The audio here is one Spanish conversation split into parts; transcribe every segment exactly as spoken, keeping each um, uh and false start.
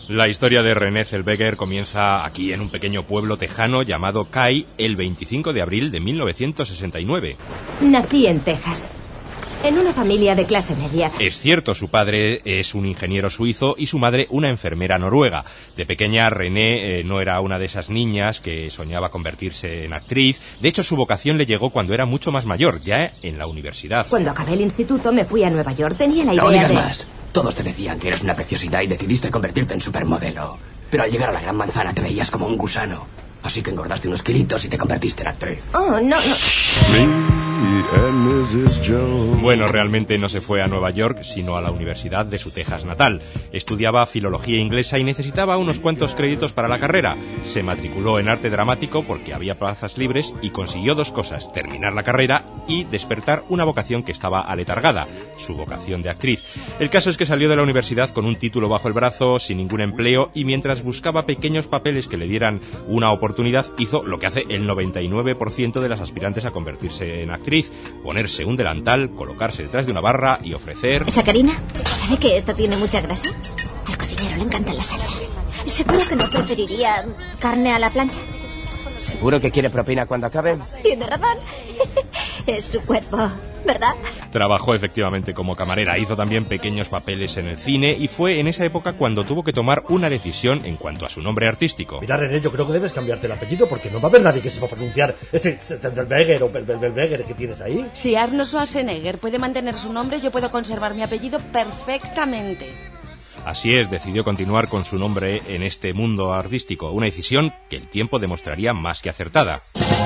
La historia de Renée Zellweger comienza aquí en un pequeño pueblo tejano llamado Kay el veinticinco de abril de mil novecientos sesenta y nueve. Nací en Texas, en una familia de clase media. Es cierto, su padre es un ingeniero suizo y su madre una enfermera noruega. De pequeña, Renée eh, no era una de esas niñas que soñaba convertirse en actriz. De hecho, su vocación le llegó cuando era mucho más mayor, ya en la universidad. Cuando acabé el instituto me fui a Nueva York. Tenía la idea no digas de... más. Todos te decían que eres una preciosidad y decidiste convertirte en supermodelo. Pero al llegar a la gran manzana te veías como un gusano. Así que engordaste unos kilitos y te convertiste en actriz. Oh, no, no. Bueno, realmente no se fue a Nueva York, sino a la universidad de su Texas natal. Estudiaba filología inglesa y necesitaba unos cuantos créditos para la carrera. Se matriculó en arte dramático porque había plazas libres y consiguió dos cosas: terminar la carrera y despertar una vocación que estaba aletargada, su vocación de actriz. El caso es que salió de la universidad con un título bajo el brazo, sin ningún empleo, y mientras buscaba pequeños papeles que le dieran una oportunidad, hizo lo que hace el noventa y nueve por ciento de las aspirantes a convertirse en actriz: ponerse un delantal, colocarse detrás de una barra y ofrecer... Sacarina, ¿sabe que esto tiene mucha grasa? Al cocinero le encantan las salsas. ¿Seguro que no preferiría carne a la plancha? ¿Seguro que quiere propina cuando acabe? Tiene razón. Es su cuerpo, ¿verdad? Trabajó efectivamente como camarera, hizo también pequeños papeles en el cine y fue en esa época cuando tuvo que tomar una decisión en cuanto a su nombre artístico. Mira, René, yo creo que debes cambiarte el apellido porque no va a haber nadie que sepa pronunciar ese Zellweger o Zellweger que tienes ahí. Si Arnold Schwarzenegger puede mantener su nombre, yo puedo conservar mi apellido perfectamente. Así es, decidió continuar con su nombre en este mundo artístico, una decisión que el tiempo demostraría más que acertada.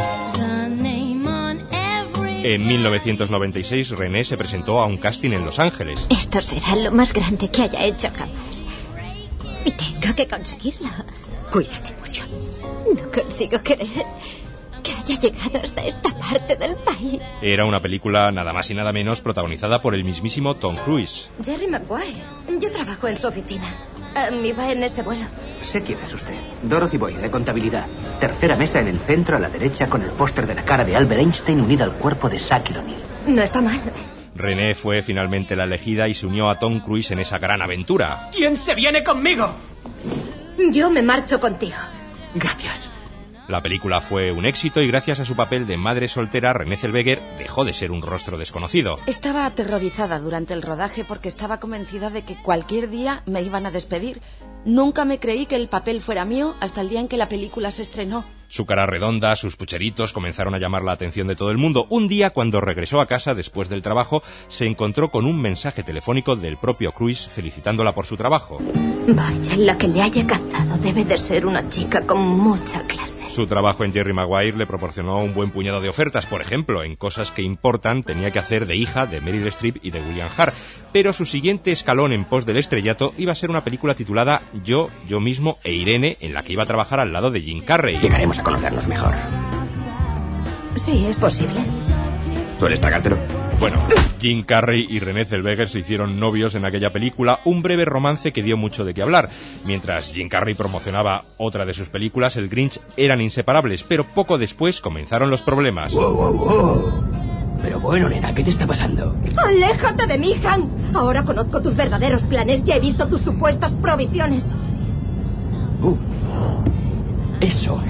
En mil novecientos noventa y seis, Renée se presentó a un casting en Los Ángeles. Esto será lo más grande que haya hecho jamás. Y tengo que conseguirlo. Cuídate mucho. No consigo creer que haya llegado hasta esta parte del país. Era una película nada más y nada menos protagonizada por el mismísimo Tom Cruise. Jerry Maguire. Yo trabajo en su oficina. Um, iba en ese vuelo. Sé quién es usted. Dorothy Boyd, de contabilidad. Tercera mesa en el centro, a la derecha, con el póster de la cara de Albert Einstein unida al cuerpo de Shaquille O'Neal. No está mal. Renée fue finalmente la elegida y se unió a Tom Cruise en esa gran aventura. ¿Quién se viene conmigo? Yo me marcho contigo. Gracias. La película fue un éxito y gracias a su papel de madre soltera, Renée Zellweger dejó de ser un rostro desconocido. Estaba aterrorizada durante el rodaje porque estaba convencida de que cualquier día me iban a despedir. Nunca me creí que el papel fuera mío hasta el día en que la película se estrenó. Su cara redonda, sus pucheritos comenzaron a llamar la atención de todo el mundo. Un día, cuando regresó a casa después del trabajo, se encontró con un mensaje telefónico del propio Cruise felicitándola por su trabajo. Vaya, la que le haya cazado debe de ser una chica con mucha clase. Su trabajo en Jerry Maguire le proporcionó un buen puñado de ofertas. Por ejemplo, en Cosas que importan tenía que hacer de hija de Meryl Streep y de William Hart. Pero su siguiente escalón en pos del estrellato iba a ser una película titulada Yo, yo mismo e Irene, en la que iba a trabajar al lado de Jim Carrey. Llegaremos a conocernos mejor. Sí, es posible. ¿Sueles tragártelo? Bueno, Jim Carrey y Renée Zellweger se hicieron novios en aquella película, un breve romance que dio mucho de qué hablar. Mientras Jim Carrey promocionaba otra de sus películas, El Grinch, eran inseparables, pero poco después comenzaron los problemas. Wow, wow, wow. Pero bueno, nena, ¿qué te está pasando? ¡Aléjate de mí, Hank! Ahora conozco tus verdaderos planes y he visto tus supuestas provisiones. Uh, eso.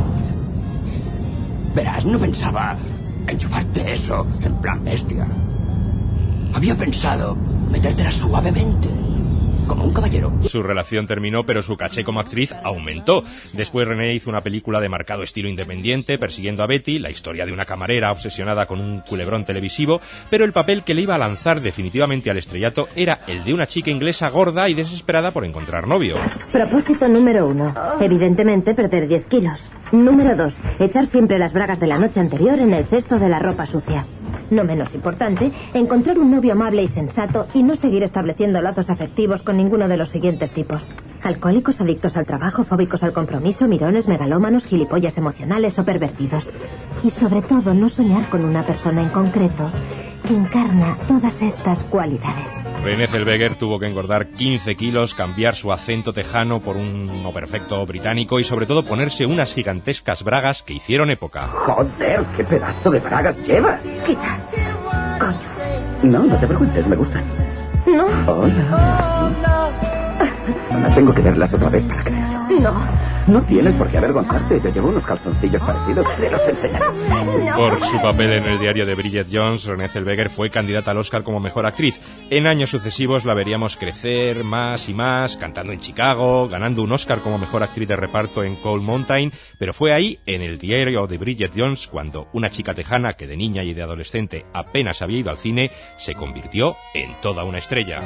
Verás, no pensaba enchufarte eso en plan bestia. Había pensado metértela suavemente, como un caballero. Su relación terminó, pero su caché como actriz aumentó. Después Renée hizo una película de marcado estilo independiente, persiguiendo a Betty, la historia de una camarera obsesionada con un culebrón televisivo, pero el papel que le iba a lanzar definitivamente al estrellato era el de una chica inglesa gorda y desesperada por encontrar novio. Propósito número uno. Evidentemente perder diez kilos. Número dos. Echar siempre las bragas de la noche anterior en el cesto de la ropa sucia. No menos importante, encontrar un novio amable y sensato y no seguir estableciendo lazos afectivos con ninguno de los siguientes tipos: alcohólicos, adictos al trabajo, fóbicos al compromiso, mirones, megalómanos, gilipollas emocionales o pervertidos. Y sobre todo, no soñar con una persona en concreto que encarna todas estas cualidades. Renée Zellweger tuvo que engordar quince kilos, cambiar su acento tejano por uno perfecto británico y sobre todo ponerse unas gigantescas bragas que hicieron época. Joder, qué pedazo de bragas llevas. Quita. Coño. No, no te preocupes, me gustan. No. Hola. Mamá, tengo que verlas otra vez para creerlo. No. No tienes por qué avergonzarte. Yo llevo unos calzoncillos parecidos. Te los enseñaré. No. Por su papel en el diario de Bridget Jones, Renée Zellweger fue candidata al Oscar como mejor actriz. En años sucesivos la veríamos crecer más y más, cantando en Chicago, ganando un Oscar como mejor actriz de reparto en Cold Mountain, pero fue ahí, en el diario de Bridget Jones, cuando una chica tejana que de niña y de adolescente apenas había ido al cine, se convirtió en toda una estrella.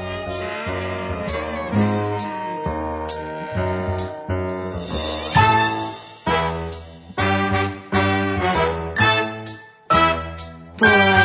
Pues